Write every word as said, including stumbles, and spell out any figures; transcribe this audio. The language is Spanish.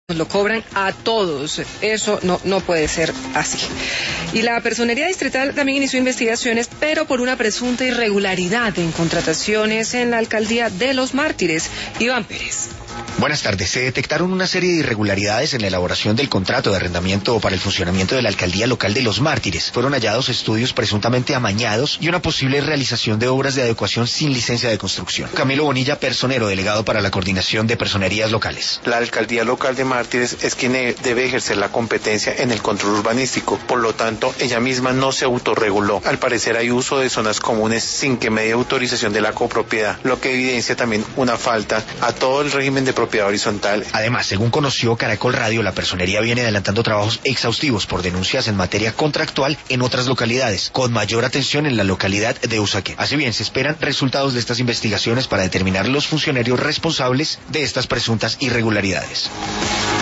Nos lo cobran a todos. Eso no, no puede ser así. Y la Personería Distrital también inició investigaciones, pero por una presunta irregularidad en contrataciones en la Alcaldía de Los Mártires. Iván Pérez. Buenas tardes. Se detectaron una serie de irregularidades en la elaboración del contrato de arrendamiento para el funcionamiento de la Alcaldía Local de Los Mártires. Fueron hallados estudios presuntamente amañados y una posible realización de obras de adecuación sin licencia de construcción. Camilo Bonilla, personero delegado para la coordinación de personerías locales. La Alcaldía Local de Mártires es quien debe ejercer la competencia en el control urbanístico. Por lo tanto, ella misma no se autorreguló. Al parecer hay uso de zonas comunes sin que medie autorización de la copropiedad, lo que evidencia también una falta a todo el régimen de propiedad horizontal. Además, según conoció Caracol Radio, la personería viene adelantando trabajos exhaustivos por denuncias en materia contractual en otras localidades, con mayor atención en la localidad de Usaquén. Así bien, se esperan resultados de estas investigaciones para determinar los funcionarios responsables de estas presuntas irregularidades.